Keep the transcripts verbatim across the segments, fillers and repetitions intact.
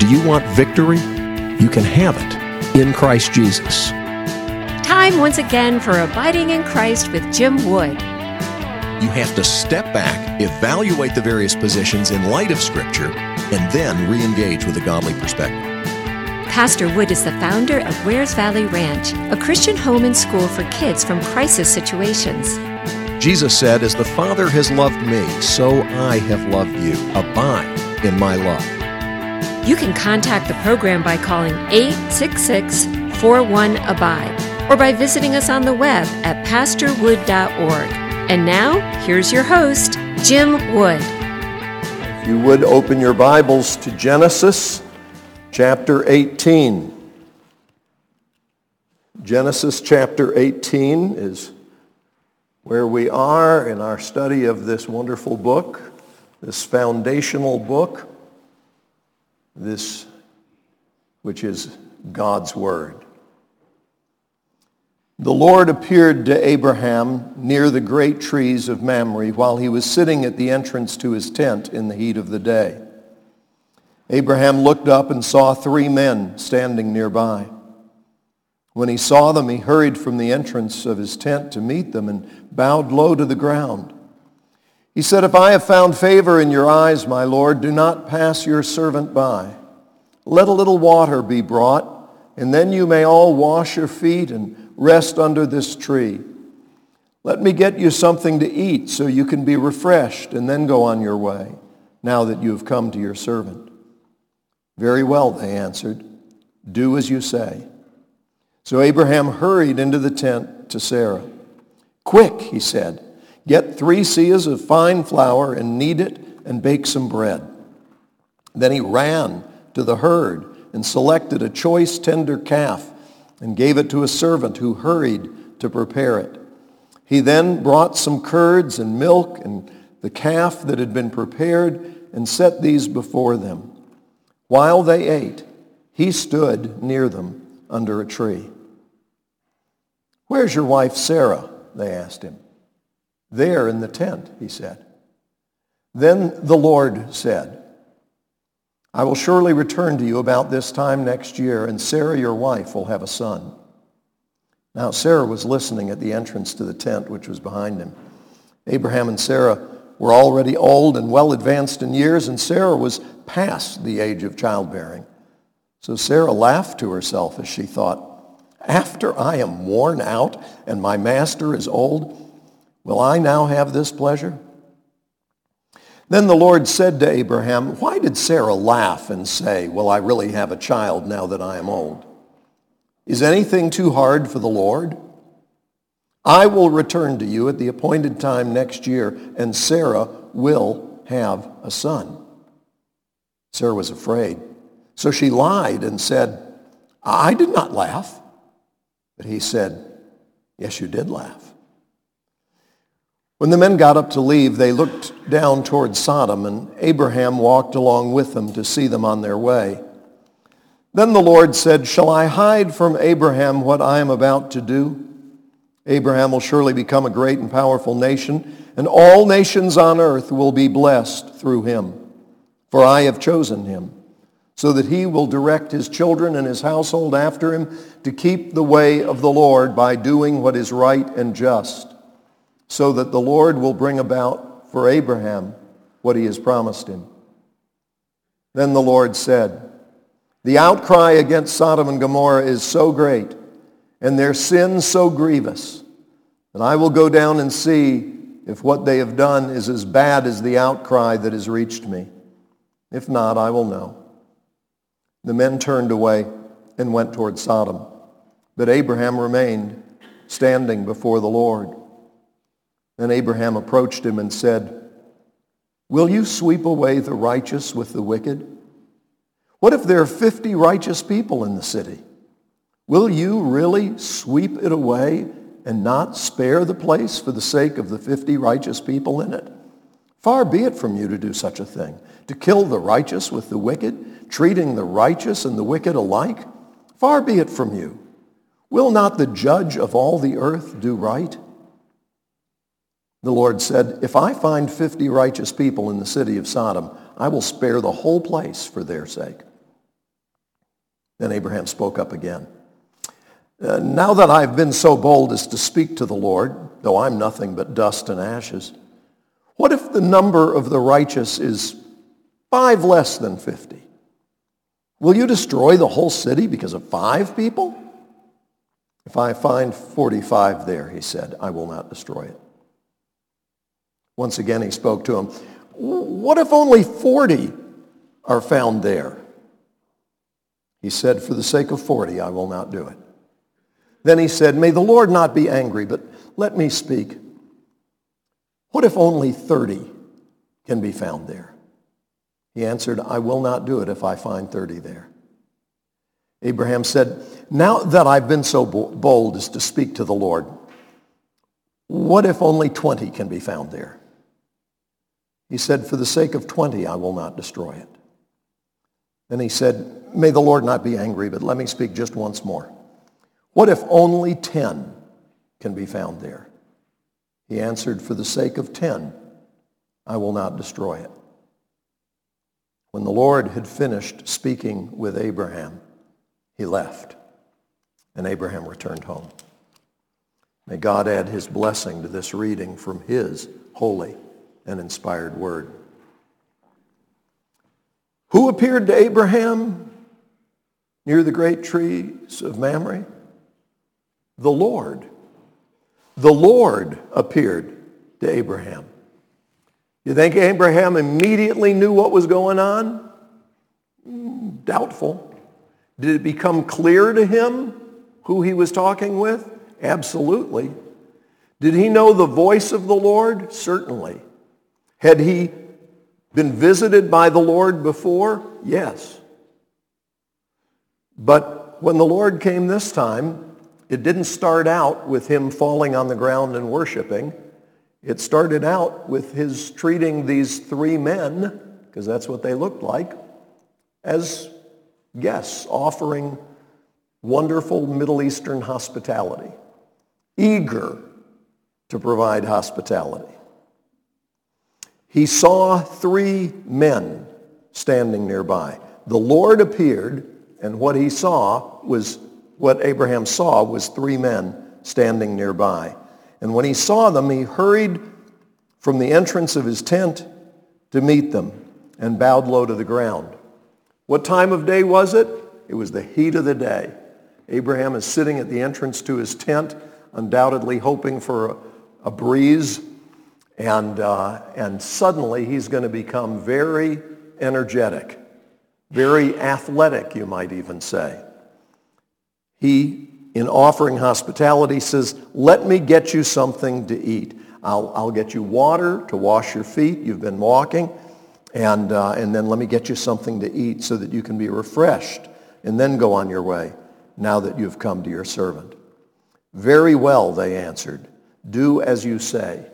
Do you want victory? You can have it in Christ Jesus. Time once again for Abiding in Christ with Jim Wood. You have to step back, evaluate the various positions in light of Scripture, and then re-engage with a godly perspective. Pastor Wood is the founder of Wares Valley Ranch, a Christian home and school for kids from crisis situations. Jesus said, "As the Father has loved me, so I have loved you. Abide in my love." You can contact the program by calling eight six six, four one, A B I D E or by visiting us on the web at pastor wood dot org. And now, here's your host, Jim Wood. If you would open your Bibles to Genesis chapter eighteen. Genesis chapter eighteen is where we are in our study of this wonderful book, this foundational book, this which is God's Word. The Lord appeared to Abraham near the great trees of Mamre while he was sitting at the entrance to his tent in the heat of the day. Abraham looked up and saw three men standing nearby. When he saw them, he hurried from the entrance of his tent to meet them and bowed low to the ground. He said, "If I have found favor in your eyes, my Lord, do not pass your servant by. Let a little water be brought, and then you may all wash your feet and rest under this tree. Let me get you something to eat so you can be refreshed and then go on your way, now that you have come to your servant." "Very well," they answered. "Do as you say." So Abraham hurried into the tent to Sarah. "Quick," he said, "get three seahs of fine flour and knead it and bake some bread." Then he ran to the herd and selected a choice tender calf and gave it to a servant who hurried to prepare it. He then brought some curds and milk and the calf that had been prepared and set these before them. While they ate, he stood near them under a tree. "Where's your wife Sarah?" they asked him. "There in the tent," he said. Then the Lord said, "I will surely return to you about this time next year, and Sarah your wife will have a son." Now Sarah was listening at the entrance to the tent which was behind him. Abraham and Sarah were already old and well advanced in years, and Sarah was past the age of childbearing. So Sarah laughed to herself as she thought, "After I am worn out and my master is old, will I now have this pleasure?" Then the Lord said to Abraham, "Why did Sarah laugh and say, 'Will I really have a child now that I am old?' Is anything too hard for the Lord? I will return to you at the appointed time next year, and Sarah will have a son." Sarah was afraid, so she lied and said, "I did not laugh." But he said, "Yes, you did laugh." When the men got up to leave, they looked down toward Sodom, and Abraham walked along with them to see them on their way. Then the Lord said, "Shall I hide from Abraham what I am about to do? Abraham will surely become a great and powerful nation, and all nations on earth will be blessed through him. For I have chosen him, so that he will direct his children and his household after him to keep the way of the Lord by doing what is right and just, so that the Lord will bring about for Abraham what he has promised him." Then the Lord said, "The outcry against Sodom and Gomorrah is so great, and their sin so grievous, that I will go down and see if what they have done is as bad as the outcry that has reached me. If not, I will know." The men turned away and went toward Sodom, but Abraham remained standing before the Lord. Then Abraham approached him and said, "Will you sweep away the righteous with the wicked? What if there are fifty righteous people in the city? Will you really sweep it away and not spare the place for the sake of the fifty righteous people in it? Far be it from you to do such a thing, to kill the righteous with the wicked, treating the righteous and the wicked alike. Far be it from you. Will not the judge of all the earth do right?" The Lord said, "If I find fifty righteous people in the city of Sodom, I will spare the whole place for their sake." Then Abraham spoke up again. Uh, now that I've been so bold as to speak to the Lord, though I'm nothing but dust and ashes, what if the number of the righteous is five less than fifty? Will you destroy the whole city because of five people? If I find forty-five there, he said, I will not destroy it. Once again he spoke to him. What if only forty are found there? He said, for the sake of forty, I will not do it. Then he said, may the Lord not be angry, but let me speak. What if only thirty can be found there? He answered, I will not do it if I find thirty there. Abraham said, now that I've been so bold as to speak to the Lord, what if only twenty can be found there? He said, for the sake of twenty, I will not destroy it. Then he said, may the Lord not be angry, but let me speak just once more. What if only ten can be found there? He answered, for the sake of ten, I will not destroy it. When the Lord had finished speaking with Abraham, he left, and Abraham returned home. May God add his blessing to this reading from his holy and inspired word. Who appeared to Abraham near the great trees of Mamre? The Lord. The Lord appeared to Abraham. You think Abraham immediately knew what was going on? Doubtful. Did it become clear to him who he was talking with? Absolutely. Did he know the voice of the Lord? Certainly. Had he been visited by the Lord before? Yes. But when the Lord came this time, it didn't start out with him falling on the ground and worshiping. It started out with his treating these three men, because that's what they looked like, as guests offering wonderful Middle Eastern hospitality, eager to provide hospitality. He saw three men standing nearby. The Lord appeared, and what he saw was, what Abraham saw was three men standing nearby. And when he saw them, he hurried from the entrance of his tent to meet them and bowed low to the ground. What time of day was it? It was the heat of the day. Abraham is sitting at the entrance to his tent, undoubtedly hoping for a, a breeze, and, uh, and suddenly he's going to become very energetic, very athletic, you might even say. He, in offering hospitality, says, let me get you something to eat. I'll, I'll get you water to wash your feet. You've been walking. And, uh, and then let me get you something to eat so that you can be refreshed and then go on your way now that you've come to your servant. Very well, they answered. Do as you say.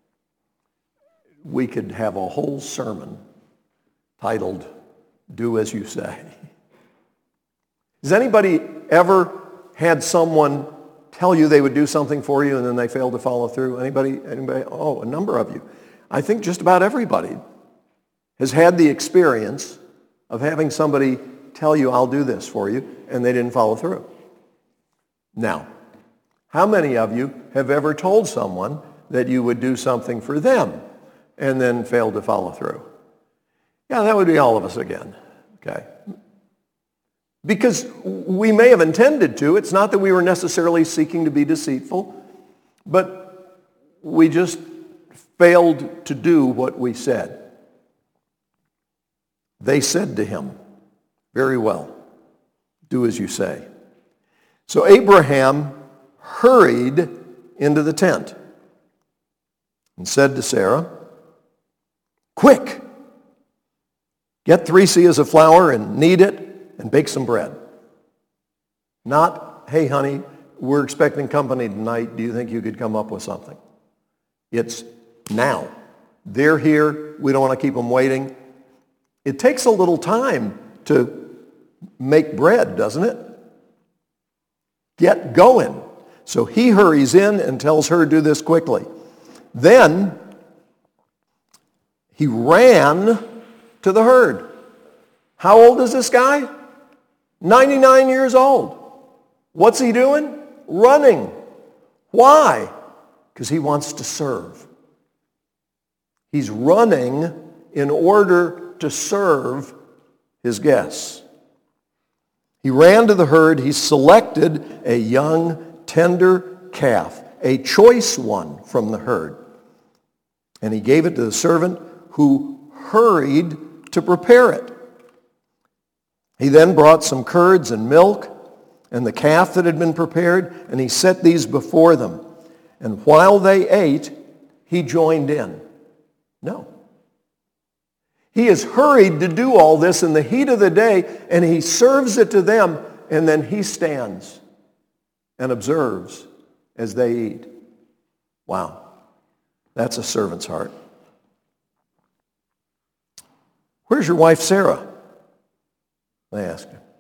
We could have a whole sermon titled, Do As You Say. Has anybody ever had someone tell you they would do something for you and then they failed to follow through? Anybody? Anybody? Oh, a number of you. I think just about everybody has had the experience of having somebody tell you, I'll do this for you, and they didn't follow through. Now, how many of you have ever told someone that you would do something for them and then failed to follow through? Yeah, that would be all of us again, okay? Because we may have intended to. It's not that we were necessarily seeking to be deceitful, but we just failed to do what we said. They said to him, very well, do as you say. So Abraham hurried into the tent and said to Sarah, quick, get three seahs of flour and knead it and bake some bread. Not, hey honey, we're expecting company tonight. Do you think you could come up with something? It's now. They're here. We don't want to keep them waiting. It takes a little time to make bread, doesn't it? Get going. So he hurries in and tells her to do this quickly. Then he ran to the herd. How old is this guy? ninety-nine years old. What's he doing? Running. Why? Because he wants to serve. He's running in order to serve his guests. He ran to the herd. He selected a young, tender calf, a choice one from the herd. And he gave it to the servant who hurried to prepare it. He then brought some curds and milk and the calf that had been prepared, and he set these before them. And while they ate, he joined in. No. He is hurried to do all this in the heat of the day, and he serves it to them, and then he stands and observes as they eat. Wow. That's a servant's heart. Where's your wife Sarah? They asked him.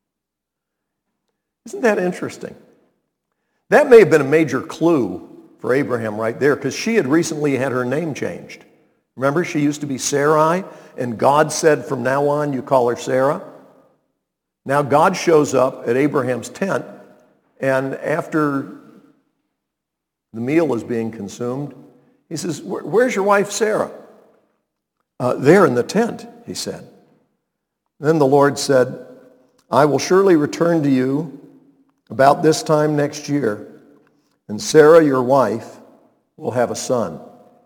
Isn't that interesting? That may have been a major clue for Abraham right there, because she had recently had her name changed. Remember, she used to be Sarai, and God said from now on you call her Sarah. Now God shows up at Abraham's tent, and after the meal is being consumed, he says, where's your wife Sarah? Uh, there in the tent, he said. Then the Lord said, I will surely return to you about this time next year, and Sarah, your wife, will have a son.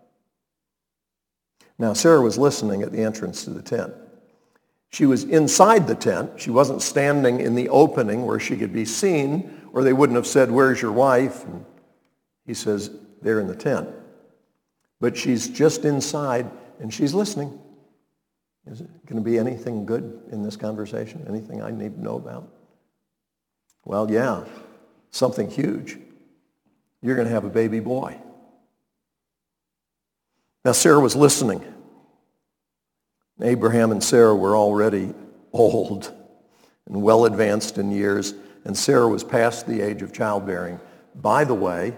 Now, Sarah was listening at the entrance to the tent. She was inside the tent. She wasn't standing in the opening where she could be seen, or they wouldn't have said, where's your wife? And he says, they're in the tent. But she's just inside, and she's listening. Is it going to be anything good in this conversation? Anything I need to know about? Well, yeah, something huge. You're going to have a baby boy. Now, Sarah was listening. Abraham and Sarah were already old and well advanced in years, and Sarah was past the age of childbearing. By the way,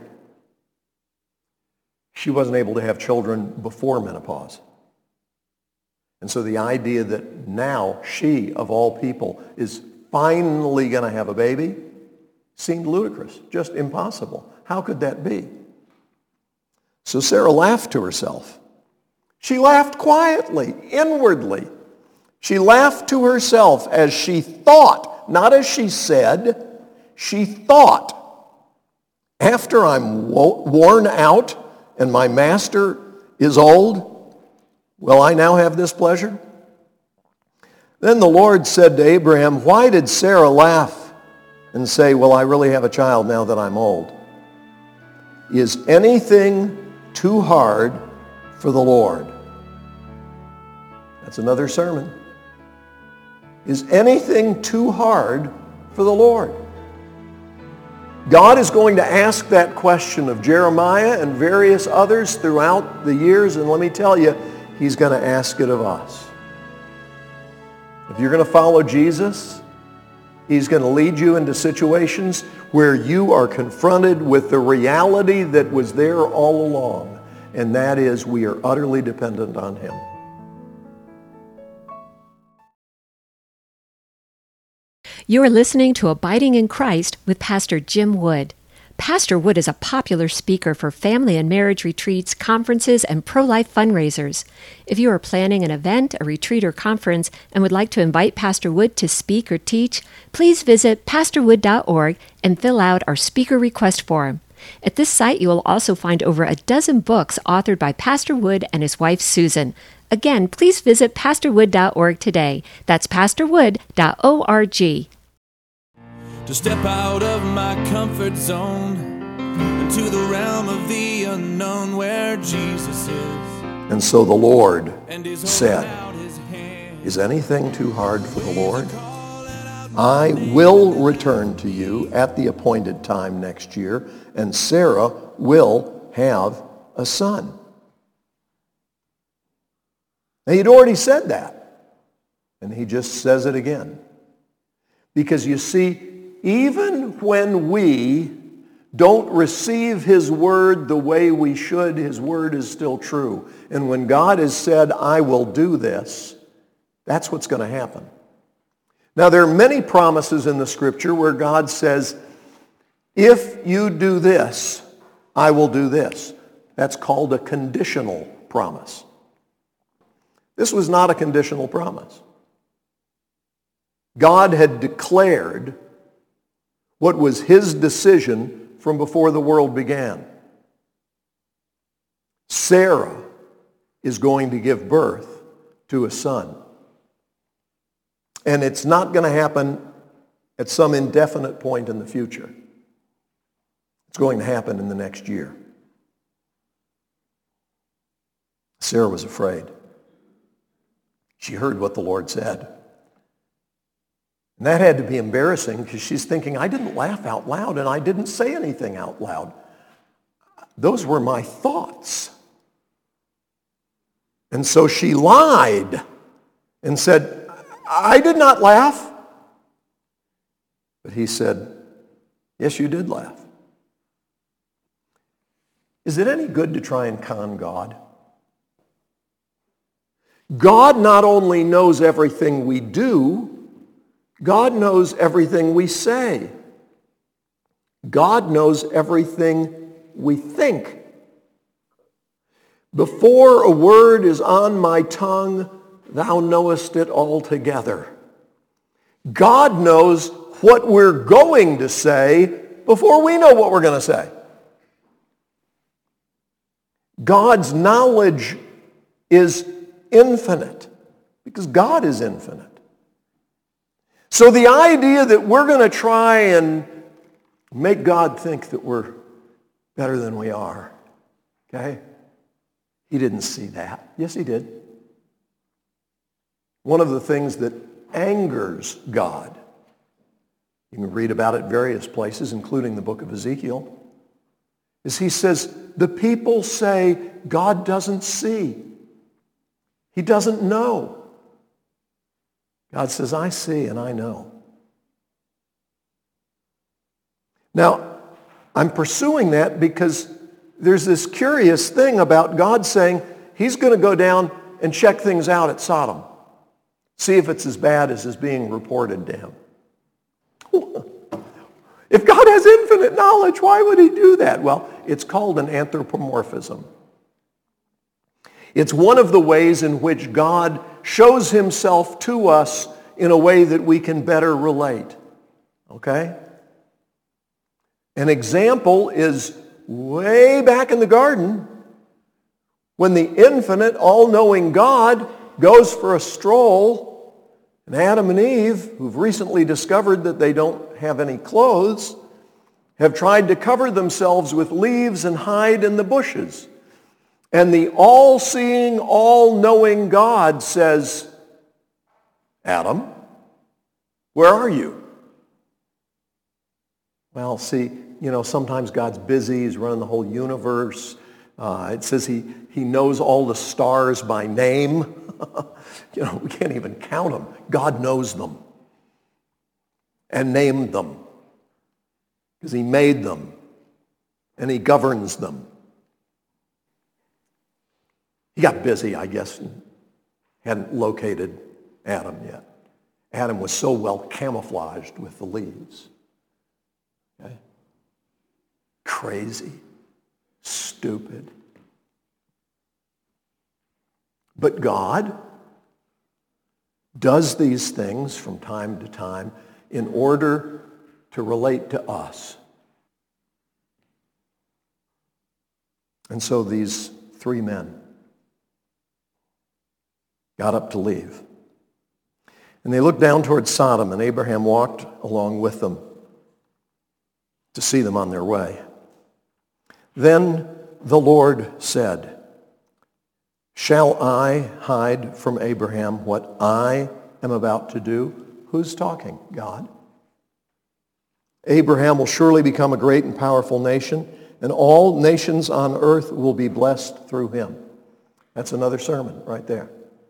she wasn't able to have children before menopause. And so the idea that now she, of all people, is finally going to have a baby seemed ludicrous, just impossible. How could that be? So Sarah laughed to herself. She laughed quietly, inwardly. She laughed to herself as she thought, not as she said. She thought, after I'm wo- worn out and my master is old, will I now have this pleasure? Then the Lord said to Abraham, why did Sarah laugh and say, will I really have a child now that I'm old? Is anything too hard for the Lord? That's another sermon. Is anything too hard for the Lord? God is going to ask that question of Jeremiah and various others throughout the years, and let me tell you, he's going to ask it of us. If you're going to follow Jesus, he's going to lead you into situations where you are confronted with the reality that was there all along, and that is we are utterly dependent on him. You are listening to Abiding in Christ with Pastor Jim Wood. Pastor Wood is a popular speaker for family and marriage retreats, conferences, and pro-life fundraisers. If you are planning an event, a retreat, or conference and would like to invite Pastor Wood to speak or teach, please visit pastor wood dot org and fill out our speaker request form. At this site, you will also find over a dozen books authored by Pastor Wood and his wife, Susan. Again, please visit pastor wood dot org today. That's pastor wood dot org. To step out of my comfort zone into the realm of the unknown where Jesus is. And so the Lord said, is anything too hard for the Lord? I will return to you at the appointed time next year, and Sarah will have a son. Now, he'd already said that, and he just says it again. Because you see, even when we don't receive his word the way we should, his word is still true. And when God has said, I will do this, that's what's going to happen. Now, there are many promises in the Scripture where God says, if you do this, I will do this. That's called a conditional promise. This was not a conditional promise. God had declared what was his decision from before the world began. Sarah is going to give birth to a son. And it's not going to happen at some indefinite point in the future. It's going to happen in the next year. Sarah was afraid. She heard what the Lord said. And that had to be embarrassing because she's thinking, I didn't laugh out loud and I didn't say anything out loud. Those were my thoughts. And so she lied and said, I did not laugh. But he said, yes, you did laugh. Is it any good to try and con God? God not only knows everything we do, God knows everything we say. God knows everything we think. Before a word is on my tongue, thou knowest it altogether. God knows what we're going to say before we know what we're going to say. God's knowledge is infinite because God is infinite. So the idea that we're going to try and make God think that we're better than we are, okay? He didn't see that. Yes, he did. One of the things that angers God, you can read about it various places, including the book of Ezekiel, is he says, the people say God doesn't see. He doesn't know. God says, I see and I know. Now, I'm pursuing that because there's this curious thing about God saying he's going to go down and check things out at Sodom. See if it's as bad as is being reported to him. If God has infinite knowledge, why would he do that? Well, it's called an anthropomorphism. It's one of the ways in which God shows himself to us in a way that we can better relate. Okay? An example is way back in the garden when the infinite, all-knowing God goes for a stroll, and Adam and Eve, who've recently discovered that they don't have any clothes, have tried to cover themselves with leaves and hide in the bushes. And the all-seeing, all-knowing God says, Adam, where are you? Well, see, you know, sometimes God's busy. He's running the whole universe. Uh, it says he, he knows all the stars by name. You know, we can't even count them. God knows them and named them because he made them and he governs them. He got busy, I guess, and hadn't located Adam yet. Adam was so well camouflaged with the leaves. Okay? Crazy, stupid. But God does these things from time to time in order to relate to us. And so these three men got up to leave. And they looked down towards Sodom, and Abraham walked along with them to see them on their way. Then the Lord said, shall I hide from Abraham what I am about to do? Who's talking? God. Abraham will surely become a great and powerful nation, and all nations on earth will be blessed through him. That's another sermon right there.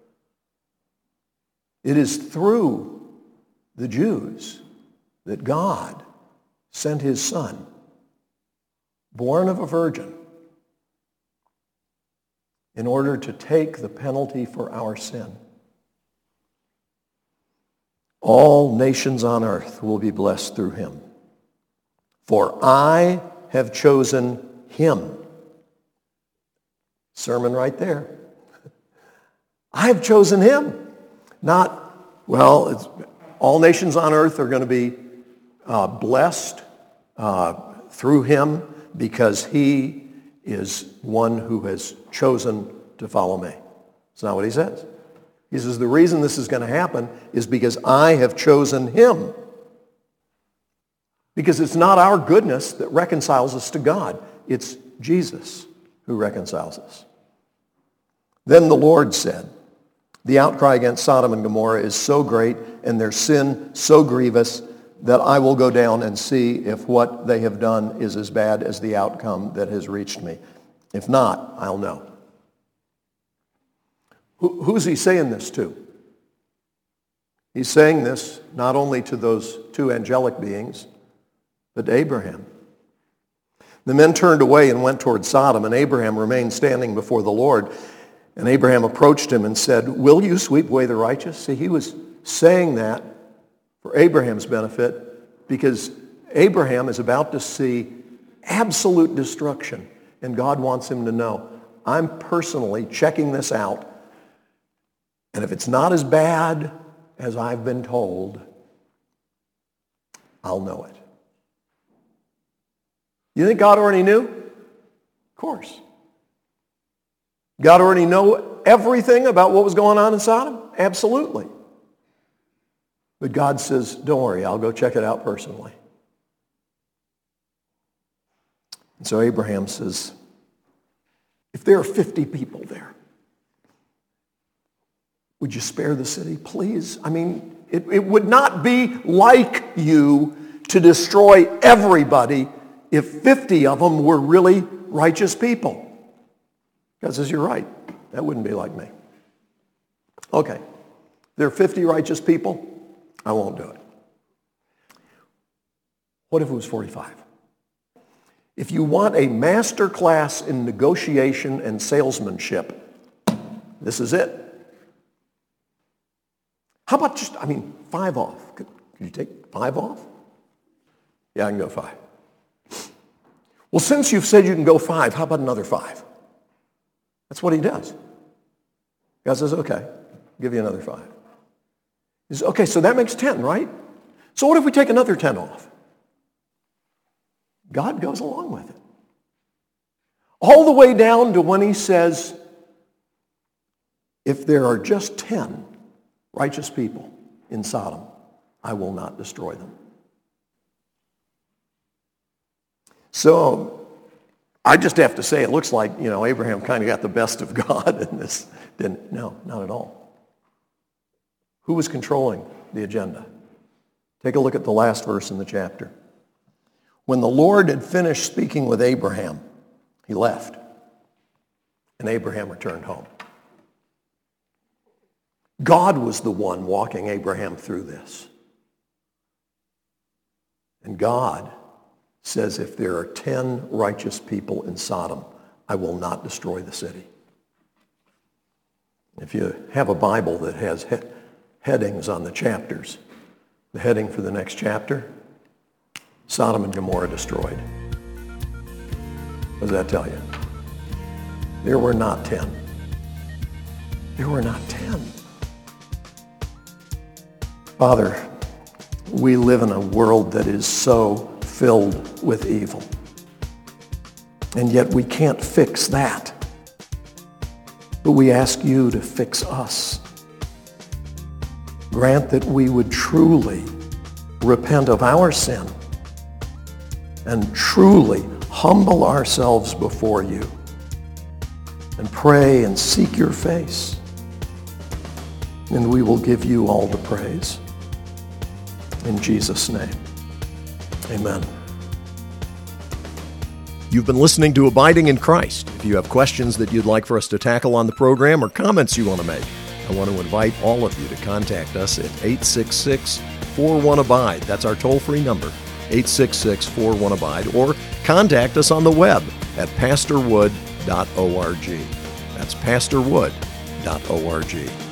It is through the Jews that God sent his son, born of a virgin, in order to take the penalty for our sin. All nations on earth will be blessed through him. For I have chosen him. Sermon right there. I have chosen him. Not, well, it's, all nations on earth are going to be uh, blessed uh, through him because he is one who has chosen to follow me. That's not what he says. He says the reason this is going to happen is because I have chosen him. Because it's not our goodness that reconciles us to God. It's Jesus who reconciles us. Then the Lord said, the outcry against Sodom and Gomorrah is so great and their sin so grievous that I will go down and see if what they have done is as bad as the outcome that has reached me. If not, I'll know. Who, who's he saying this to? He's saying this not only to those two angelic beings, but to Abraham. The men turned away and went toward Sodom, and Abraham remained standing before the Lord. And Abraham approached him and said, will you sweep away the righteous? See, he was saying that for Abraham's benefit because Abraham is about to see absolute destruction. And God wants him to know, I'm personally checking this out. And if it's not as bad as I've been told, I'll know it. You think God already knew? Of course. God already knew everything about what was going on in Sodom? Absolutely. But God says, don't worry, I'll go check it out personally. And so Abraham says, if there are fifty people there, would you spare the city, please? I mean, it, it would not be like you to destroy everybody if fifty of them were really righteous people. God says, you're right. That wouldn't be like me. Okay. There are fifty righteous people. I won't do it. What if it was forty-five? If you want a master class in negotiation and salesmanship, this is it. How about just, I mean, five off? Could, could you take five off? Yeah, I can go five. Well, since you've said you can go five, how about another five? That's what he does. God says, okay, I'll give you another five. He says, okay, so that makes ten, right? So what if we take another ten off? God goes along with it. All the way down to when he says, if there are just ten righteous people in Sodom, I will not destroy them. So I just have to say, it looks like, you know, Abraham kind of got the best of God in this. Didn't, no, not at all. Who was controlling the agenda? Take a look at the last verse in the chapter. When the Lord had finished speaking with Abraham, he left, and Abraham returned home. God was the one walking Abraham through this. And God says, if there are ten righteous people in Sodom, I will not destroy the city. If you have a Bible that has he- headings on the chapters, the heading for the next chapter, Sodom and Gomorrah destroyed. What does that tell you? There were not ten. There were not ten. Father, we live in a world that is so filled with evil. And yet we can't fix that. But we ask you to fix us. Grant that we would truly repent of our sin and truly humble ourselves before you and pray and seek your face. And we will give you all the praise. In Jesus' name, amen. You've been listening to Abiding in Christ. If you have questions that you'd like for us to tackle on the program or comments you want to make, I want to invite all of you to contact us at eight six six, four one, ABIDE. That's our toll-free number, eight six six, four one, ABIDE. Or contact us on the web at pastor wood dot org. That's pastor wood dot org.